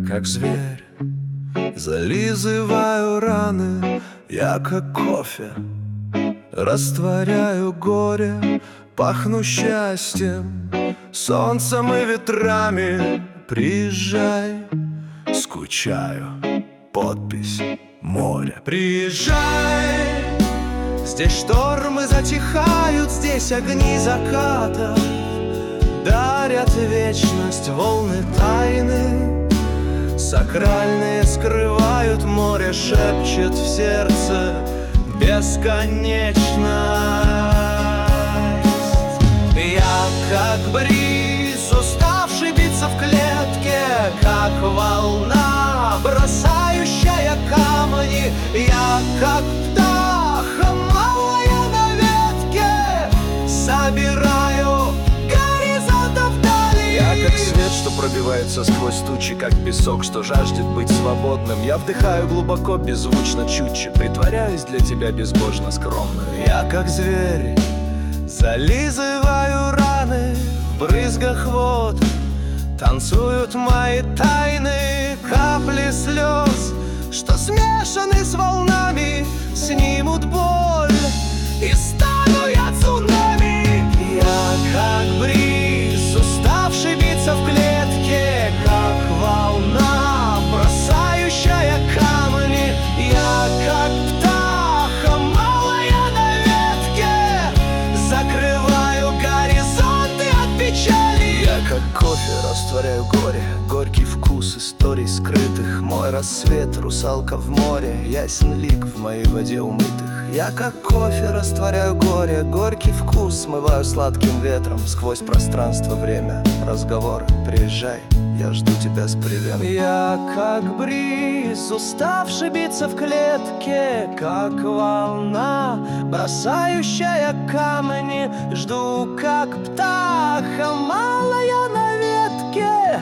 как зверь, зализываю раны. Я как кофе, растворяю горе, пахну счастьем, солнцем и ветрами. Приезжай, скучаю, подпись море. Приезжай, здесь штормы затихают, здесь огни заката дарят вечность, волны тайны сакральные скрывают, море шепчет в сердце бесконечность. Я как бриз, уставший биться в клетке, как волна, бросающая камни. Я как птах, малая на ветке, собираю горизонтов вдали. Я как свет, что пробивается сквозь тучи, как песок, что жаждет быть свободным. Я вдыхаю глубоко, беззвучно, чутче, притворяюсь для тебя безбожно скромным. Я как зверь, зализываю раны в брызгах вод, танцуют мои тайны, капли слез, что смешаны с волнами, снимут боль, и стану я цунами. Я как бриз, уставший биться в клетке, как волна, бросающая камни. Я как птаха, малая на ветке, закрываю горизонты от печали. Я как кофе, растворяю горе, горький вкус историй скрытых. Мой рассвет, русалка в море, ясен лик в моей воде умытых. Я как кофе, растворяю горе, горький вкус смываю сладким ветром сквозь пространство, время, разговоры. Приезжай, я жду тебя с привет. Я как бриз, уставший биться в клетке, как волна, бросающая камни. Жду как птаха, малая на ветке,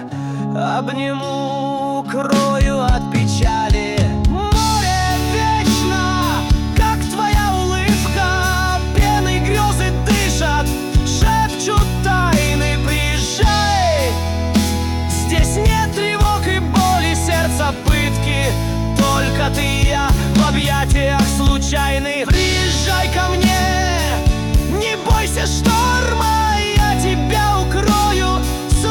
обниму, укрою от печали. Море вечно, как твоя улыбка, пеной грезы дышат, шепчут тайны. Приезжай, здесь нет тревог и боли, сердца пытки, только ты и я в объятиях случайных. Приезжай ко мне, не бойся шторма, я тебя укрою с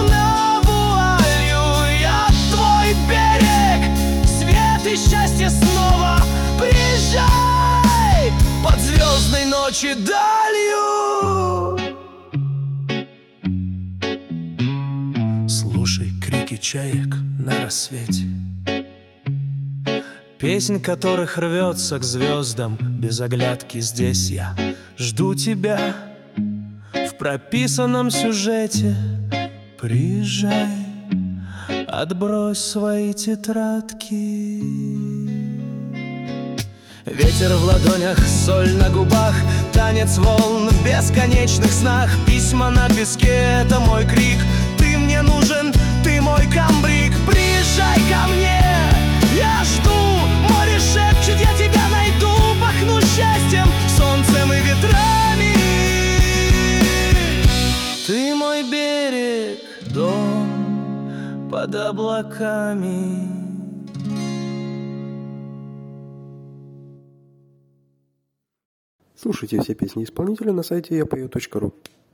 вуалью. Я твой берег, свет и счастье снова. Приезжай под звездной ночи далью. Слушай крики чаек на рассвете, песнь которых рвется к звездам без оглядки. Здесь я жду тебя в прописанном сюжете. Приезжай, отбрось свои тетрадки. Ветер в ладонях, соль на губах, танец волн в бесконечных снах. Письма на песке — это мой крик. Ты мне нужен, ты мой камбрик. Приезжай ко мне, я жду. Море шепчет, я тебя найду. Пахну счастьем, солнцем и ветрами. Ты мой берег, дом под облаками. Слушайте все песни исполнителя на сайте yapayot.ru.